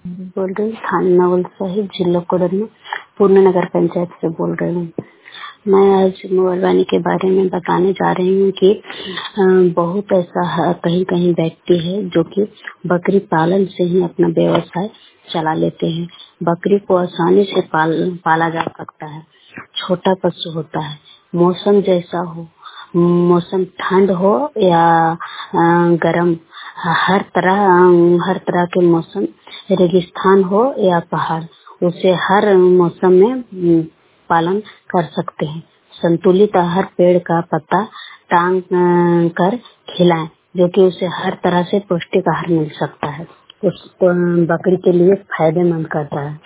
बोल रही हूँ थाना नवल साहिब जिला कोडरमा पूर्ण नगर पंचायत से बोल रही हूँ। मैं आज मोबाइल वाणी के बारे में बताने जा रही हूँ कि बहुत ऐसा कहीं कहीं व्यक्ति है जो कि बकरी पालन से ही अपना व्यवसाय चला लेते हैं। बकरी को आसानी से पाला जा सकता है। छोटा पशु होता है, मौसम जैसा हो, मौसम ठंड हो या गर्म, हर तरह के मौसम, रेगिस्तान हो या पहाड़, उसे हर मौसम में पालन कर सकते हैं। संतुलित आहार, पेड़ का पत्ता टांग कर खिलाएं, जो कि उसे हर तरह से पौष्टिक आहार मिल सकता है। उस बकरी के लिए फायदेमंद करता है।